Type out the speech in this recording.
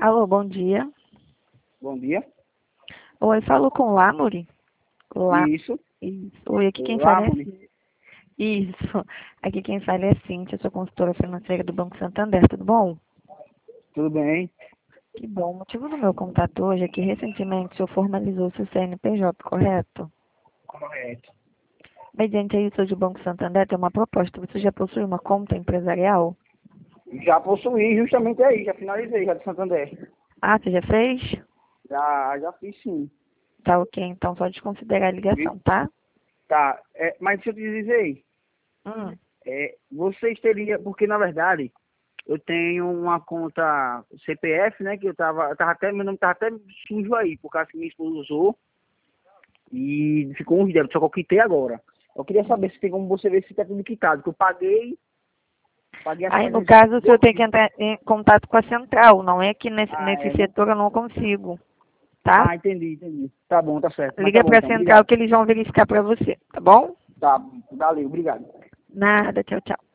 Alô, bom dia. Bom dia. Oi, falo com Lamuri? Isso. Isso. Oi, aqui quem fala é... Lamuri. Isso. Aqui quem fala é Cíntia, eu sou consultora financeira do Banco Santander, tudo bom? Tudo bem? Que bom. O motivo do meu contato hoje é que recentemente o senhor formalizou seu CNPJ, correto? Correto. Mediante a isso, hoje o Banco Santander tem uma proposta. Você já possui uma conta empresarial? Já possuí justamente aí, já finalizei, já de Santander. Ah, você já fez? Já fiz sim. Tá ok, então só desconsiderar a Viu? ligação, tá? Tá, mas deixa eu te dizer aí, Hum. vocês teriam, porque na verdade, eu tenho uma conta CPF, né, que meu nome tava até sujo aí, por causa que minha esposa usou, e ficou uns débitos, só que eu quitei agora. Eu queria saber se tem como você ver se tá tudo quitado, que eu paguei acho que Aí, no faz caso, o senhor 2 tem que entrar em contato com a central, não é que Ah, nesse né? setor eu não consigo, tá? Entendi. Tá bom, tá certo. Mas tá Liga bom para a então, central obrigado. que eles vão verificar para você, tá bom? Tá, valeu, obrigado. Nada, tchau, tchau.